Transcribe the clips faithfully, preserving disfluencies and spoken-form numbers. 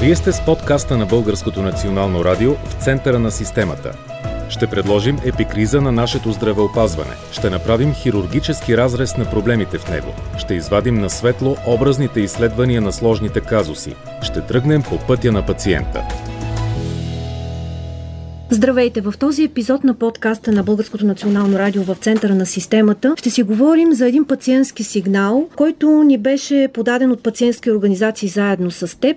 Вие сте с подкаста на Българското национално радио в центъра на системата. Ще предложим епикриза на нашето здравеопазване. Ще направим хирургически разрез на проблемите в него. Ще извадим на светло образните изследвания на сложните казуси. Ще тръгнем по пътя на пациента. Здравейте! В този епизод на подкаста на Българското национално радио в центъра на системата ще си говорим за един пациентски сигнал, който ни беше подаден от пациентски организации заедно с теб.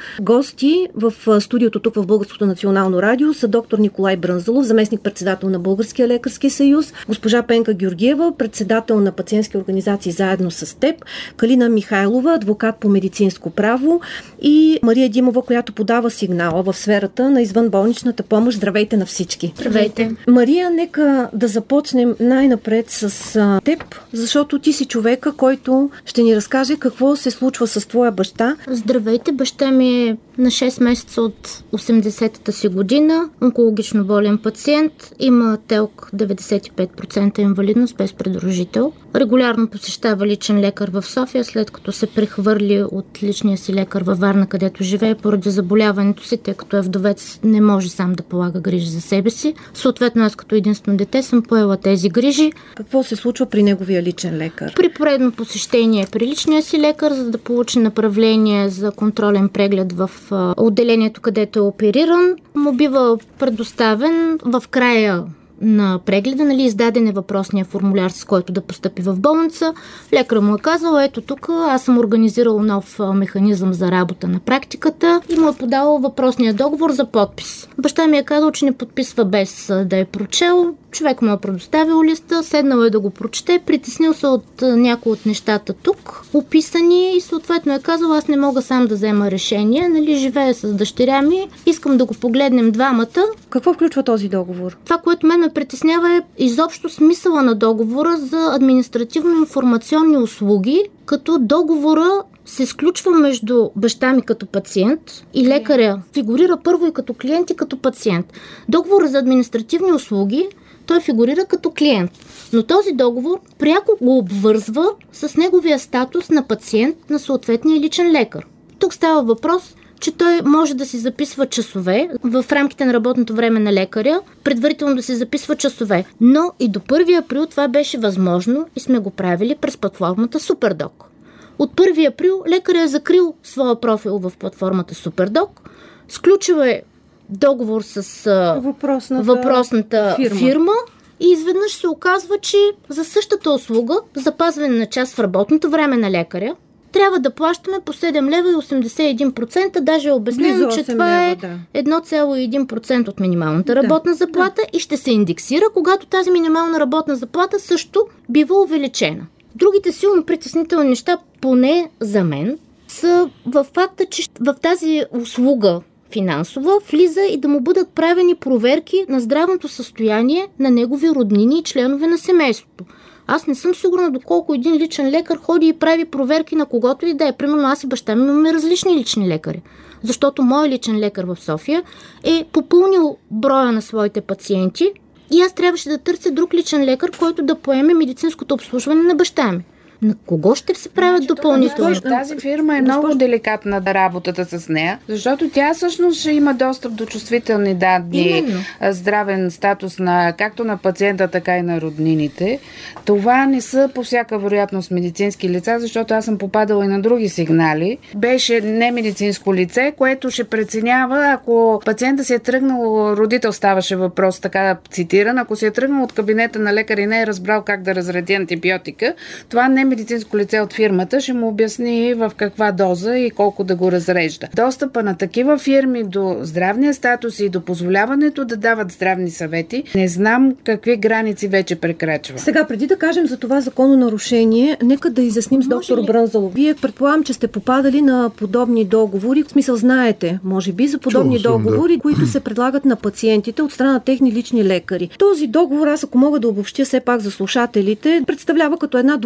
Гости в студиото тук в Българското национално радио са доктор Николай Брънзалов, заместник-председател на Българския лекарски съюз, госпожа Пенка Георгиева, председател на пациентски организации заедно с теб, Калина Михайлова, адвокат по медицинско право и Мария Димова, която подава сигнала в сферата на извънболничната помощ. Здравейте на всички! Здравейте! Мария, нека да започнем най-напред с а, теб, защото ти си човека, който ще ни разкаже какво се случва с твоя баща. Здравейте! Баща ми е на шест месеца от осемдесетата си година, онкологично болен пациент, има ТЕЛК деветдесет и пет процента инвалидност без придружител. Регулярно посещава личен лекар в София, след като се прехвърли от личния си лекар във Варна, където живее поради заболяването си, тъй като е вдовец, не може сам да полага грижи за себе си. Съответно, аз като единствено дете съм поела тези грижи. Какво се случва при неговия личен лекар? При поредно посещение при личния си лекар, за да получи направление за контролен преглед в отделението, където е опериран, му бива предоставен в края на прегледа, нали, издаден е въпросния формуляр, с който да постъпи в болница. Лекарът му е казал: ето тук аз съм организирал нов механизъм за работа на практиката и му е подал въпросния договор за подпис. Баща ми е казал, че не подписва без да е прочел. Човек му е предоставил листа, седнал е да го прочете, притеснил се от някои от нещата тук, описани, и съответно е казал: аз не мога сам да взема решение, нали, живея с дъщеря ми, искам да го погледнем двамата. Какво включва този договор? Това, което мен ме притеснява, е изобщо смисъла на договора за административно-информационни услуги, като договора се сключва между баща ми като пациент и лекаря. Фигурира първо и като клиент, и като пациент. Договор за административни услуги, той фигурира като клиент. Но този договор пряко го обвързва с неговия статус на пациент на съответния личен лекар. Тук става въпрос, че той може да си записва часове в рамките на работното време на лекаря, предварително да си записва часове. Но и до първи април това беше възможно и сме го правили през платформата SuperDoc. От първи април лекаря е закрил своя профил в платформата SuperDoc, сключил е договор с въпросната, въпросната фирма. фирма и изведнъж се оказва, че за същата услуга, запазване на час в работното време на лекаря, трябва да плащаме по седем лева и осемдесет и един процента, даже е обяснено, че това лева, е да. едно цяло и един процент от минималната работна да, заплата да. И ще се индексира, когато тази минимална работна заплата също бива увеличена. Другите силно притеснителни неща, поне за мен, са във факта, че в тази услуга финансова влиза и да му бъдат правени проверки на здравното състояние на негови роднини и членове на семейството. Аз не съм сигурна доколко един личен лекар ходи и прави проверки на когото и да е. Примерно аз и баща ми имаме различни лични лекари. Защото мой личен лекар в София е попълнил броя на своите пациенти и аз трябваше да търся друг личен лекар, който да поеме медицинското обслужване на баща ми. На кого ще се правят значи, допълнително? Тази фирма е много Госпож... деликатна да работата с нея, защото тя всъщност ще има достъп до чувствителни данни, Именно. здравен статус на както на пациента, така и на роднините. Това не са по всяка вероятност медицински лица, защото аз съм попадала и на други сигнали. Беше немедицинско лице, което ще преценява, ако пациента се е тръгнал, родител ставаше въпрос, така цитиран, ако се е тръгнал от кабинета на лекар и не е разбрал как да разреди антибиотика, това не медицинско лице от фирмата ще му обясни в каква доза и колко да го разрежда. Достъпа на такива фирми до здравния статус и до позволяването да дават здравни съвети, не знам какви граници вече прекрачва. Сега, преди да кажем за това закононарушение, нека да изясним с доктор Брънзалов. Вие предполагам, че сте попадали на подобни договори. В смисъл, знаете, може би, за подобни Чул, договори, да. които се предлагат на пациентите от страна на техни лични лекари. Този договор, аз ако мога да обобщя все пак за слушателите, представлява като една допълнителна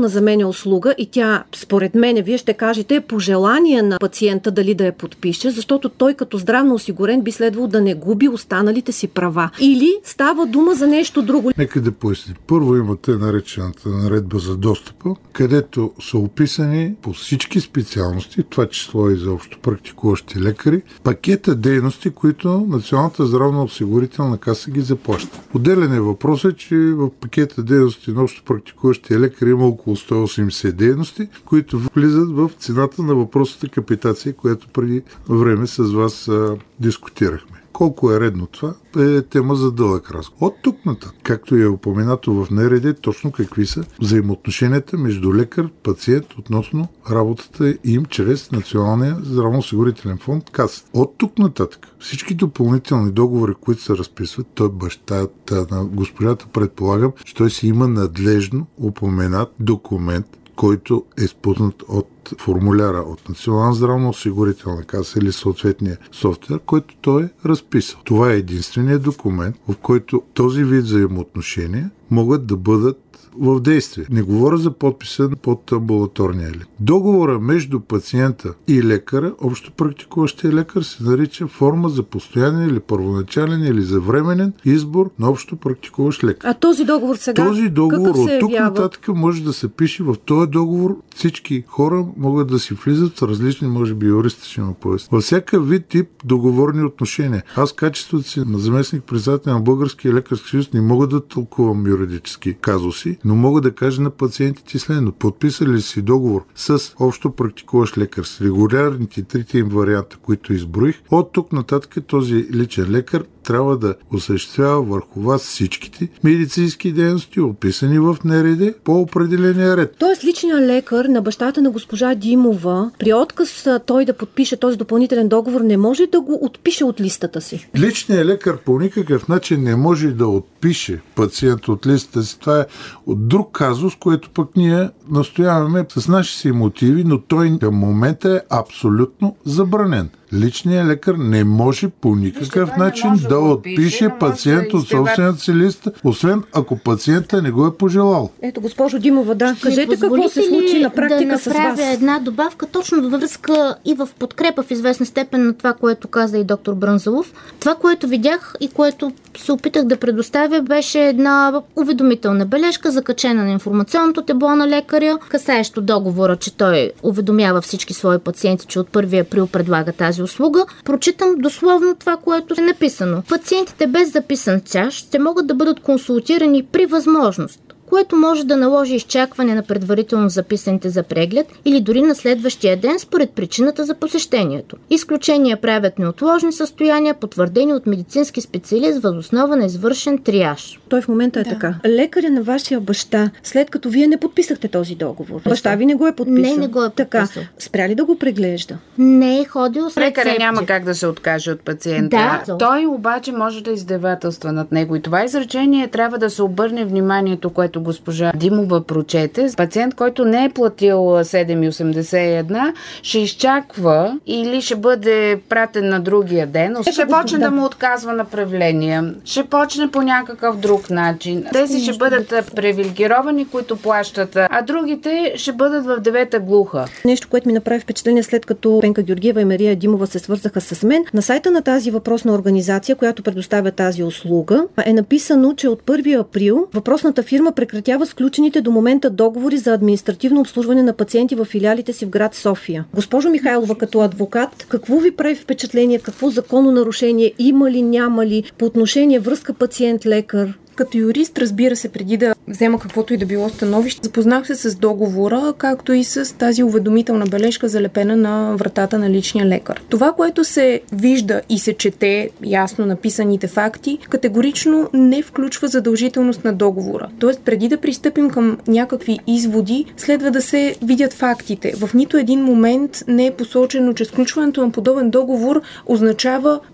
допълнителна за мен услуга и тя, според мен, вие ще кажете, е по желание на пациента дали да я подпише, защото той като здравно осигурен би следвало да не губи останалите си права. Или става дума за нещо друго. Нека да поясни. Първо имате наречената наредба за достъпа, където са описани по всички специалности, това число и за общопрактикуващи лекари, пакета дейности, които Националната здравноосигурителна каса ги заплаща. Отделен е въпросът, че в пакета дейности на общопрактикуващия лекар има около сто и осемдесет дейности, които влизат в цената на въпросната капитация, която преди време с вас а, дискутирахме. Колко е редно това, е тема за дълъг разговор. От тук нататък, както е упоменато в Н Р Д, точно какви са взаимоотношенията между лекар, пациент относно работата им чрез Националния здравноосигурителен фонд Касата. От тук нататък всички допълнителни договори, които се разписват, той бащата на госпожата, предполагам, че той си има надлежно упоменат документ, който е спуснат от формуляра от Национална здравноосигурителна каса или съответния софтуер, който той е разписал. Това е единственият документ, в който този вид взаимоотношения могат да бъдат в действие. Не говоря за подписа под амбулаторния лекар. Договора между пациента и лекара, общопрактикуващия лекар, се нарича форма за постоянен или първоначален или за временен избор на общопрактикуващ лекар. А този договор сега Този договор от тук явява? нататък може да се пише в този договор. Всички хора могат да си влизат в различни, може би юристи ще ме пояснят, във всякакъв вид тип договорни отношения. Аз качеството си на заместник-председател на Българския лекарски съюз не мога да тълкувам юридически казуси, но мога да кажа на пациентите следно. Подписали си договор с общо практикуващ лекар с регулярните трите им варианта, които изброих, от тук нататък този личен лекар трябва да осъществява върху вас всичките медицински дейности, описани в Н Р Д по определения ред. Тоест личният лекар на бащата на госпожа Димова, при отказ той да подпише този допълнителен договор, не може да го отпише от листата си. Личният лекар по никакъв начин не може да отпише пациент от листата си. Това е от друг казус, което пък ние настояваме с наши си мотиви, но той към момента е абсолютно забранен. Личният лекар не може по никакъв Вижте, начин да, да отпише пациент да от собствената си листа, освен ако пациента не го е пожелал. Ето, госпожо Димова, да, кажете какво се случи на практика с вас. Да направя една добавка, точно във връзка и в подкрепа в известна степен на това, което каза и доктор Брънзалов. Това, което видях и което се опитах да предоставя, беше една уведомителна бележка, закачена на информационното табло на лекаря, касаещо договора, че той уведомява всички свои пациенти, че от първи април предлага тази услуга. Прочитам дословно това, което е написано. Пациентите без записан стаж ще могат да бъдат консултирани при възможност, което може да наложи изчакване на предварително записаните за преглед или дори на следващия ден според причината за посещението. Изключения правят неотложни състояния, потвърдени от медицински специалист въз основа на извършен триаж. Той в момента е да. така. Лекаря на вашия баща, след като вие не подписахте този договор, баща ви не го е подписал. Не, не го е подписал. Така, спря ли да го преглежда? Не е ходил с рецепти. Лекаря няма как да се откаже от пациента. Да. Той обаче може да издевателства над него. И това изречение трябва да се обърне вниманието, което госпожа Димова прочете. Пациент, който не е платил седем осемдесет и една, ще изчаква или ще бъде пратен на другия ден. Ще, ще почне да. да му отказва направления. Ще почне по някакъв друг начин. Тези ще бъдат привилегировани, които плащат, а другите ще бъдат в девета глуха. Нещо, което ми направи впечатление, след като Пенка Георгиева и Мария Димова се свързаха с мен, на сайта на тази въпросна организация, която предоставя тази услуга, е написано, че от първи април въпросната фирма прекратява сключените до момента договори за административно обслужване на пациенти в филиалите си в град София. Госпожо Михайлова, като адвокат, какво ви прави впечатление, какво закононарушение има ли, няма ли по отношение връзка пациент-лекар? Като юрист, разбира се, преди да взема каквото и да било становище, запознах се с договора, както и с тази уведомителна бележка, залепена на вратата на личния лекар. Това, което се вижда и се чете, ясно написаните факти, категорично не включва задължителност на договора. Тоест, преди да пристъпим към някакви изводи, следва да се видят фактите. В нито един момент не е посочено, че сключването на подобен договор означава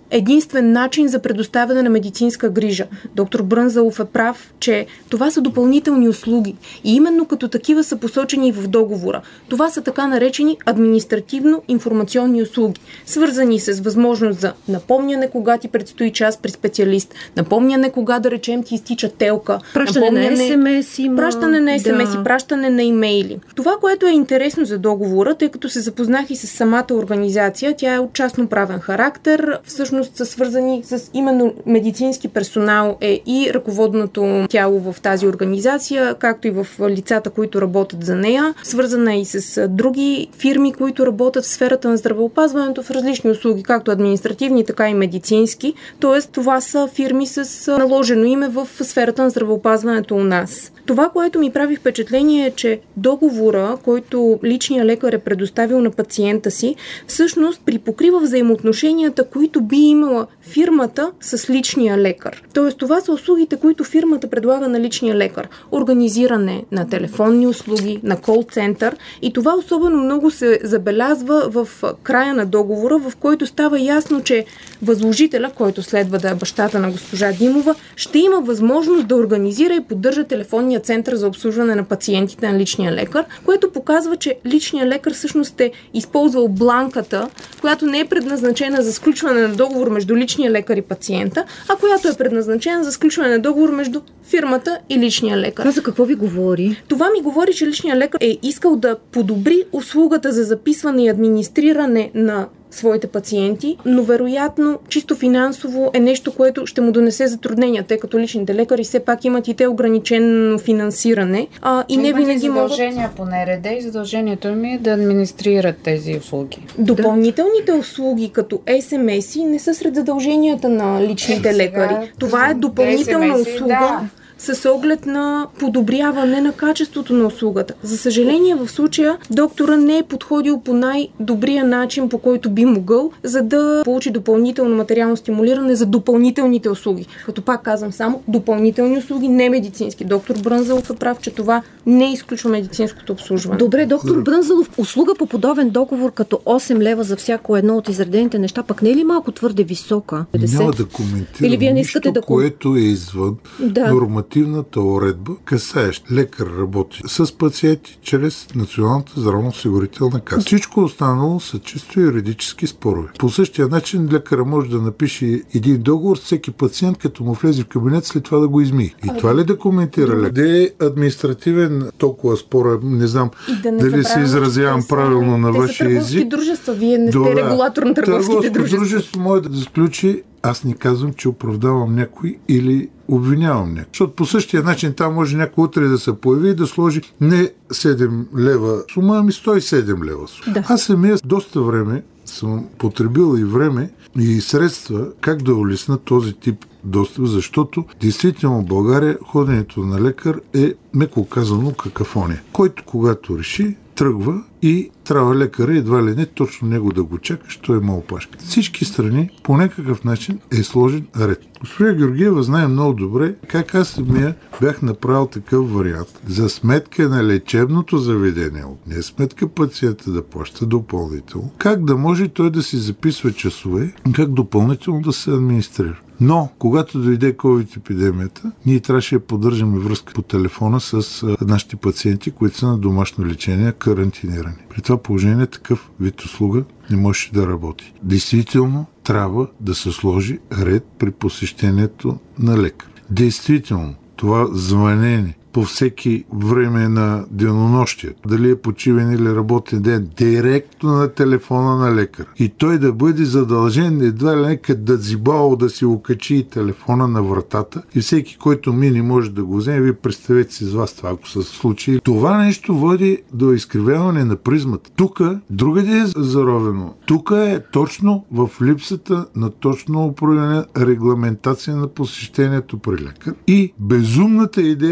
единствен начин за предоставяне на медицинска грижа. Доктор Брънзалов е прав, че това са допълнителни услуги и именно като такива са посочени в договора. Това са така наречени административно-информационни услуги, свързани с възможност за напомняне кога ти предстои час при специалист, напомняне кога, да речем, ти изтича телка, пращане на ес ем ес, има... пращане на ес ем ес да. и пращане на имейли. Това, което е интересно за договора, тъй като се запознах и с самата организация, тя е от частноправен характер, всъщност са свързани с именно медицински персонал е и ръководното тяло в тази организация, както и в лицата, които работят за нея. Свързана е и с други фирми, които работят в сферата на здравеопазването в различни услуги, както административни, така и медицински. Тоест, това са фирми с наложено име в сферата на здравеопазването у нас. Това, което ми прави впечатление е, че договора, който личният лекар е предоставил на пациента си, всъщност припокрива взаимоотношенията, които би имала фирмата с личния лекар. Тоест, това са услугите, които фирмата предлага на личния лекар. Организиране на телефонни услуги, на кол-център, и това особено много се забелязва в края на договора, в който става ясно, че възложителя, който следва да е бащата на госпожа Димова, ще има възможност да организира и поддържа телефонния център за обслужване на пациентите на личния лекар, което показва, че личният лекар всъщност е използвал бланката, която не е предназначена за сключване на договор между личния лекар и пациента, а която е предназначена за сключване на договор между фирмата и личния лекар. Това за какво ви говори? Това ми говори, че личният лекар е искал да подобри услугата за записване и администриране на своите пациенти, но вероятно чисто финансово е нещо, което ще му донесе затруднения, тъй като личните лекари все пак имат и те ограничено финансиране. А, и не винаги задължения могат... по Н Р Д и задължението им е да администрират тези услуги. Допълнителните услуги, като ес ем ес-и, не са сред задълженията на личните е, лекари. Сега, това е допълнителна ес ем ес-и, услуга. Да. С оглед на подобряване на качеството на услугата. За съжаление, в случая доктора не е подходил по най-добрия начин, по който би могъл, за да получи допълнително материално стимулиране за допълнителните услуги. Като пак казвам, само допълнителни услуги, не медицински. Доктор Брънзалов е прав, че това не изключва медицинското обслужване. Добре, доктор Брънзалов, услуга по подобен договор като осем лева за всяко едно от изредените неща, пък не е ли малко твърде висока? Няма да коментирам. Или вие не искате нищо, да... което е извън да. нормативната уредба, касаещ лекар работи с пациенти чрез Националната здравноосигурителна каса. Всичко останало са чисто юридически спорове. По същия начин лекара може да напише един договор с всеки пациент, като му влезе в кабинет, след това да го измие. И това ли да коментира лекар? Де е административен толкова спор, не знам да не дали се изразявам правилно на вашия език. Те са търговски дружества, вие не сте регулатор на търговските дружества. Дружество може да сключи. Аз не казвам, че оправдавам някой или обвинявам някой. Защото по същия начин там може някой утре да се появи и да сложи не седем лева сума, ами сто и седем лева сума. Да. Аз самия доста време съм потребил и време и средства как да улесна този тип достъп, защото действително в България ходенето на лекар е, меко казано, какафония. Който когато реши, тръгва и трябва лекаря едва ли не точно него да го чакаш, той има опашка. Всички страни по някакъв начин е сложен ред. Госпожа Георгиева знае много добре как аз самия бях направил такъв вариант. За сметка на лечебното заведение, не сметка пациента да плаща допълнително, как да може той да си записва часове, как допълнително да се администрира. Но, когато дойде ковид-епидемията, ние трябваше да поддържаме връзка по телефона с нашите пациенти, които са на домашно лечение, карантинирани. При това положение такъв вид услуга не можеше да работи. Действително трябва да се сложи ред при посещението на лекар. Действително, това звънене по всеки време на денонощие, дали е почивен или работен ден, директно на телефона на лекар. И той да бъде задължен едва ли нека да дзибало да си окачи телефона на вратата и всеки, който мине, може да го вземе. Вие представете си с вас това, ако се случи. Това нещо води до изкривяване на призмата. Тук другаде е заровено. Тук е точно в липсата на точно определена регламентация на посещението при лекар и безумната идея лекар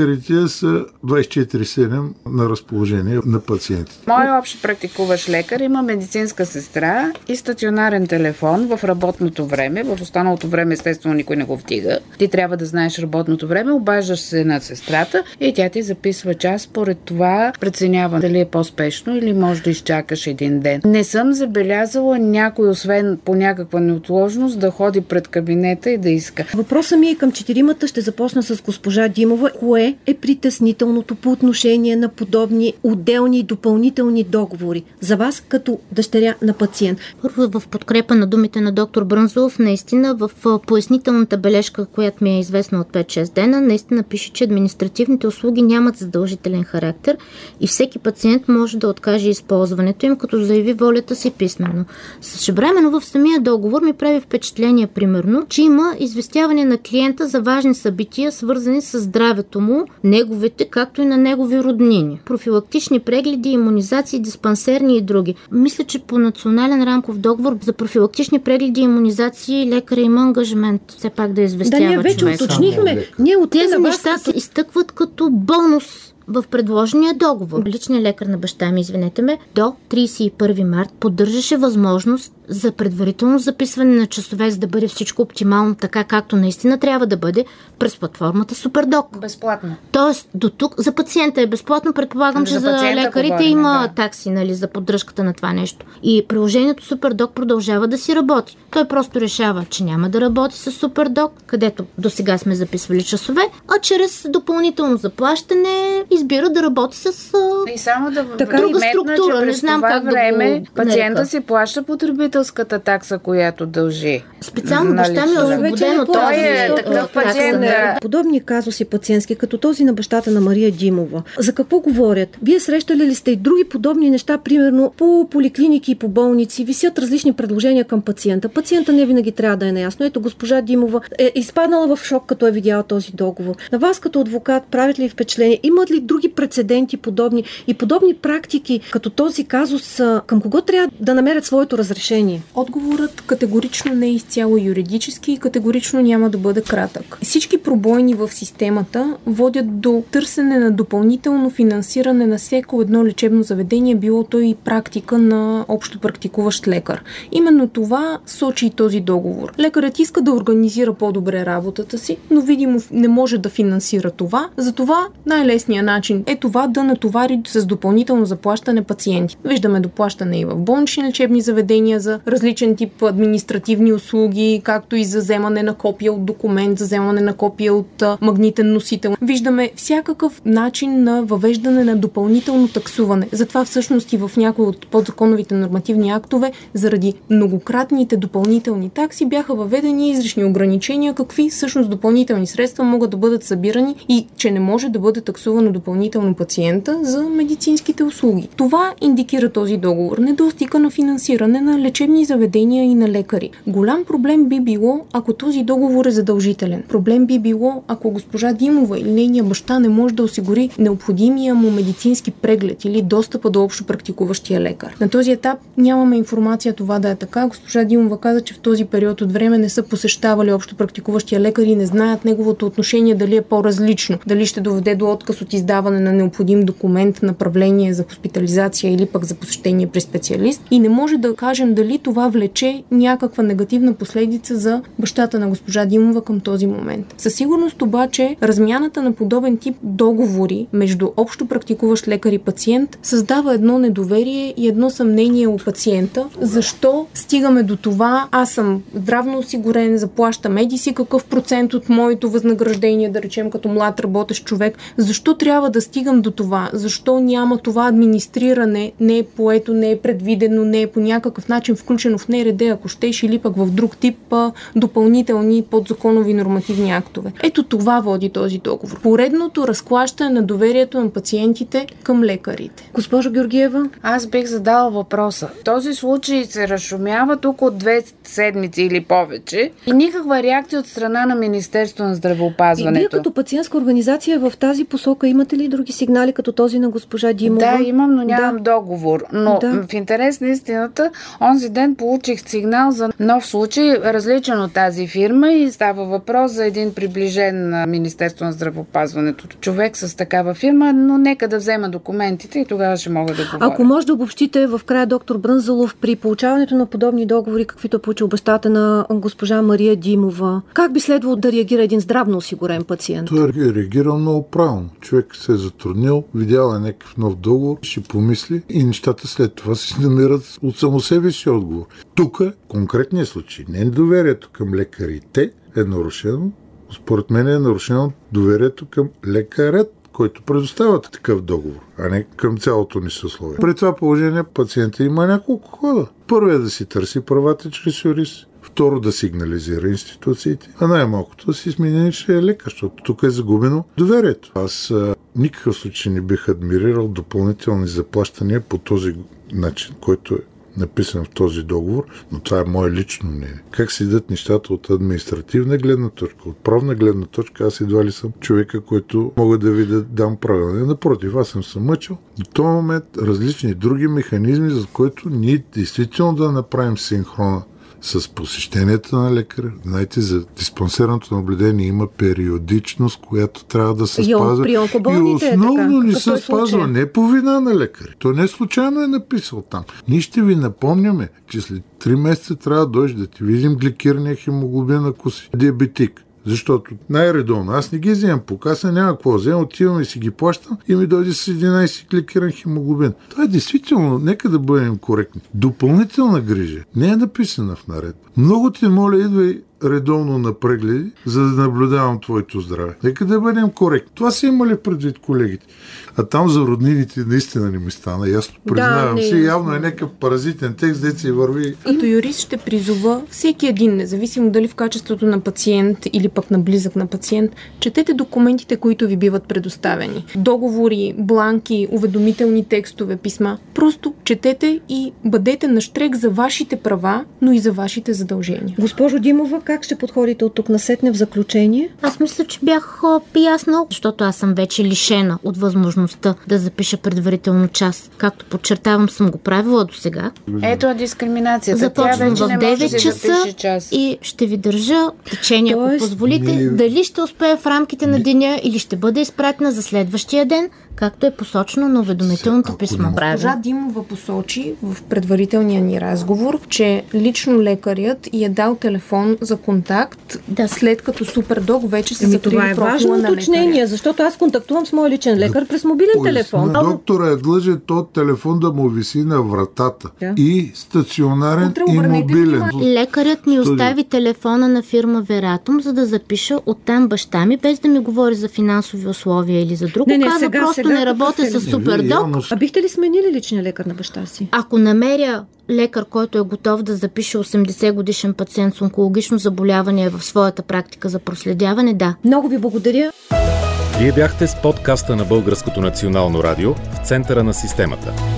лекарите са двайсет и четири седем на разположение на пациентите. Мой общ практикуващ лекар има медицинска сестра и стационарен телефон в работното време. В останалото време, естествено, никой не го вдига. Ти трябва да знаеш работното време, обаждаш се на сестрата и тя ти записва час. Според това преценява дали е по-спешно или може да изчакаш един ден. Не съм забелязала някой, освен по някаква неотложност, да ходи пред кабинета и да иска. Въпросът ми е към четиримата. Ще започна с госпожа Димова. Кое е притеснителното по отношение на подобни отделни и допълнителни договори за вас като дъщеря на пациент? Първо, в подкрепа на думите на доктор Брънзов, наистина в пояснителната бележка, която ми е известна от пет-шест дена, наистина пише, че административните услуги нямат задължителен характер и всеки пациент може да откаже използването им, като заяви волята си писменно. Същевременно в самия договор ми прави впечатление, примерно, че има известяване на клиента за важни събития, свързани с здравето му, неговите, както и на негови роднини. Профилактични прегледи, имунизации, диспансерни и други. Мисля, че по национален рамков договор за профилактични прегледи и имунизации лекаря има ангажимент все пак да известява човека. Да, ние вече човек. уточнихме. Ние от тези вас... неща се изтъкват като бонус в предложения договор. Личният лекар на баща ми, извинете ме, до трийсет и първи март поддържаше възможност за предварително записване на часове, за да бъде всичко оптимално така, както наистина трябва да бъде през платформата Супердок. Безплатно. Тоест, до тук за пациента е безплатно, предполагам, че за, за лекарите говорим, има да. такси, нали, за поддръжката на това нещо. И приложението Супердок продължава да си работи. Той просто решава, че няма да работи с Супердок, където до сега сме записвали часове, а чрез допълнително заплащане избира да работи с а... и само да така, друга структура. Че не знам това как време да го пациента нарека. си плаща потребителската такса, която дължи. Специално баща ми е освободен от той е такъв пациент. Да. Подобни казуси пациентски, като този на бащата на Мария Димова. За какво говорят? Вие срещали ли сте и други подобни неща, примерно по поликлиники и по болници? Висят различни предложения към пациента. Пациента не винаги трябва да е наясно. Ето, госпожа Димова е изпаднала в шок, като е видяла този договор. На вас като адвокат правят ли впечатление? Имат ли други прецеденти подобни и подобни практики, като този казус, към кого трябва да намерят своето разрешение? Отговорът категорично не е изцяло юридически и категорично няма да бъде кратък. Всички пробойни в системата водят до търсене на допълнително финансиране на всяко едно лечебно заведение, било то и практика на общо практикуващ лекар. Именно това сочи и този договор. Лекарят иска да организира по-добре работата си, но видимо не може да финансира това. Затова най-лесният начин е това да натовари с допълнително заплащане пациенти. Виждаме доплащане и в болнични лечебни заведения за различен тип административни услуги, както и за вземане на копия от документ, за вземане на копия от а, магнитен носител. Виждаме всякакъв начин на въвеждане на допълнително таксуване. Затова всъщност и в някои от подзаконовите нормативни актове, заради многократните допълнителни такси, бяха въведени изрични ограничения, какви всъщност допълнителни средства могат да бъдат събирани и че не може да бъде таксувано допълнително пациента за медицинските услуги. Това индикира този договор. Недостига на финансиране на лечебни заведения и на лекари. Голям проблем би било, ако този договор е задължителен. Проблем би било, ако госпожа Димова или нейния баща не може да осигури необходимия му медицински преглед или достъпа до общо практикуващия лекар. На този етап нямаме информация това да е така. Госпожа Димова каза, че в този период от време не са посещавали общо практикуващия лекар и не знаят неговото отношение дали е по-различно. Дали ще доведе до отказ от издаване на необходим документ, направление за хоспитализация или пък за посещение при специалист. И не може да кажем дали това влече някаква негативна последица за бащата на госпожа Димова към този момент. Със сигурност обаче размяната на подобен тип договори между общо практикуващ лекар и пациент създава едно недоверие и едно съмнение у пациента. Защо стигаме до това? Аз съм здравно осигурен, заплащам еди си какъв процент от моето възнаграждение, да речем като млад работещ човек. Защо трябва да стигам до това? Защо няма това администриране? Не е поето, не е предвидено, не е по някакъв начин включено в НРД, ако щеш, или пък в друг тип а, допълнителни подзаконови нормативни актове. Ето това води този договор. Поредното разклащане на доверието на пациентите към лекарите. Госпожо Георгиева? Аз бих задала въпроса. Този случай се разшумява тук от две седмици или повече и никаква реакция от страна на Министерството на здравеопазването. И вие като пациентска организация в тази посока имате Имате ли други сигнали, като този на госпожа Димова? Да, имам, но нямам да. договор. Но да. в интерес на истината, онзи ден получих сигнал за нов случай, различен от тази фирма, и става въпрос за един приближен на Министерство на здравеопазването човек с такава фирма, но нека да взема документите и тогава ще мога да говоря. Ако може да обобщите в края, доктор Брънзалов, при получаването на подобни договори, каквито е получил бащата на госпожа Мария Димова, как би следвало да реагира един здравно осигурен пациент? Той е реагирал много правилно. Човек се е затруднил, видял е някакъв нов договор, ще помисли и нещата след това се намират от само себе си отговор. Тук, конкретният случай, не е доверието към лекарите е нарушено, според мен е нарушено доверието към лекарят, който предоставя такъв договор, а не към цялото ни съсловие. При това положение пациента има няколко хода. Първо е да си търси правата чрез юрист. Второ, да сигнализира институциите, а най-малкото да си смени, че е лекар, защото тук е загубено доверието. Аз а, никакъв случай не бих адмирирал допълнителни заплащания по този начин, който е написан в този договор, но това е мое лично мнение. Как седят нещата от административна гледна точка, от правна гледна точка, аз едва ли съм човека, който мога да ви да дам правилно. Напротив, аз съм се мъчил. До този момент различни други механизми, за които ние действително да направим синхрона с посещенията на лекаря. Знаете, за диспансерното наблюдение има периодичност, която трябва да се и спазва. И основно е не се спазва. Не по вина на лекаря. Той не случайно е написал там. Ние ще ви напомняме, че след три месеца трябва да дойдеш да ти видим гликирания хемоглобин, ако си диабетик. Защото най-редовно, аз не ги вземам по каса, няма какво вземам, отивам и си ги плащам и ми дойде с единайсет гликиран хемоглобин. Това е действително, нека да бъдем коректни. Допълнителна грижа не е написана в наредба. Много ти моля, идвай редовно на прегледи, за да наблюдавам твоето здраве. Нека да бъдем коректни. Това са имали предвид колегите. А там за роднините наистина не ми стана. Ясно признавам да, си. Явно е някакъв паразитен текст, дето се върви. Като юрист ще призова всеки един, независимо дали в качеството на пациент или пък на близък на пациент, четете документите, които ви биват предоставени. Договори, бланки, уведомителни текстове, писма. Просто четете и бъдете нащрек за вашите права, но и за вашите задължения. Госпожо Димова, как ще подходите от тук насетне в заключение? Аз мисля, че бях ясна, защото аз съм вече лишена от възможността да запиша предварително час. Както подчертавам, съм го правила до сега. Ето е дискриминацията. Започвам Тя в девет часа и ще ви държа течение, Тоест... ако позволите. Не... Дали ще успея в рамките на деня или ще бъде изпратена за следващия ден, както е посочено на уведомителното писмо. Госпожа Димова посочи в предварителния ни разговор, че лично лекарят й е дал телефон за контакт, да. След като Супердог вече се закрили профила на лекаря. Това е важно уточнение, защото аз контактувам с мой личен лекар през мобилен телефон. Доктора е длъжен този телефон да му виси на вратата. Да. И стационарен, Утре, и мобилен. Лекарят ми остави телефона на фирма Вератум, за да запиша оттам баща ми, без да ми говори за финансови условия или за друго. Не, не, Каза сега, просто сега, не работя с Супердог. А бихте ли сменили личния лекар на баща си? Ако намеря лекар, който е готов да запише осемдесет годишен пациент с онкологично заболяване в своята практика за проследяване, да. Много ви благодаря. Вие бяхте с подкаста на Българското национално радио в центъра на системата.